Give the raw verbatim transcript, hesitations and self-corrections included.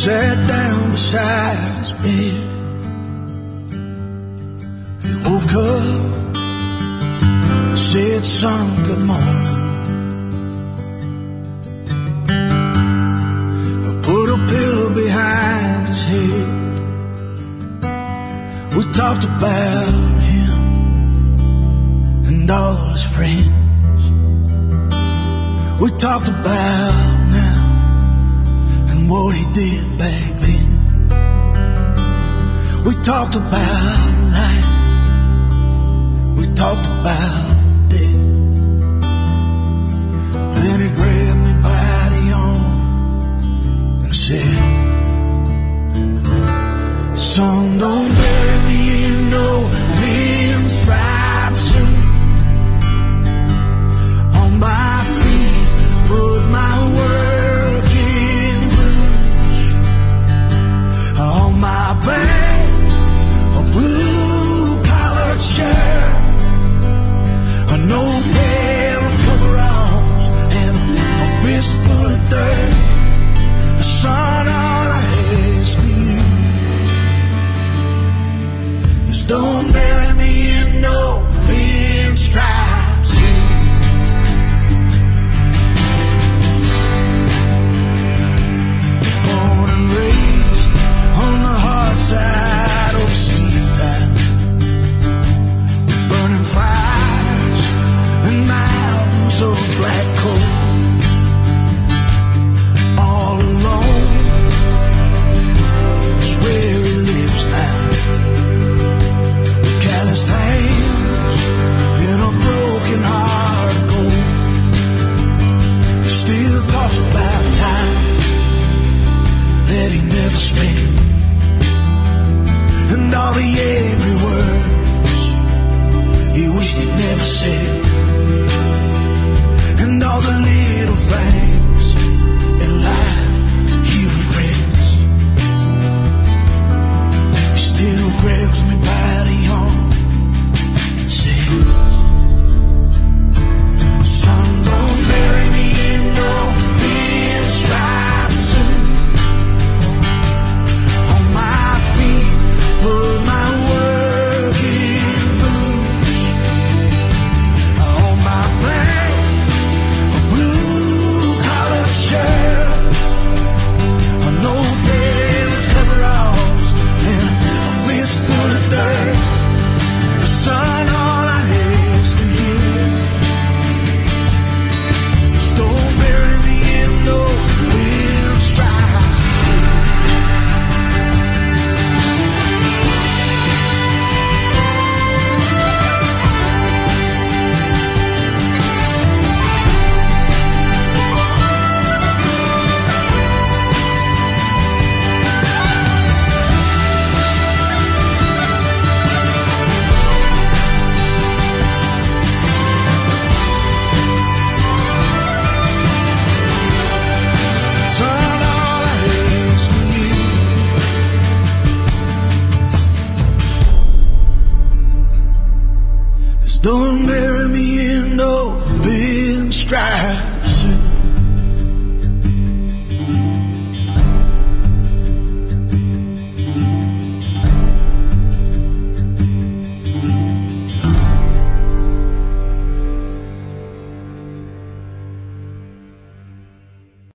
sat down beside his bed. He woke up, said, son, good morning. I put a pillow behind his head. We talked about him and all his friends. We talked about now and what he did back then. We talked about life. We talked about death. Then he grabbed me by the arm and said, son, don't bury me in no limb stripes. On my feet, put my working boots. On my back, a blue-collared shirt, a no pair of coveralls, and a fistful of dirt. Son, all I ask of you is don't bury me in no pinstripes. Born and raised on the hard side of steel town, burning fires and mountains of black coal. All alone is where he lives now. Calloused hands and a broken heart of gold. He still talks about time that he never spent, and all the angry words he wished he'd never said, and all the little things in life he regrets. He still grabs me by the arm and says, son, don't bury me in no pinstripes. On my feet, put my working boots. On my back, a blue-collared shirt, a no pair of coveralls, and a fistful of dirt. Son, all I ask of you is don't bury me in no pinstripes. Son, all I ask of you is don't bury me in no pinstripes.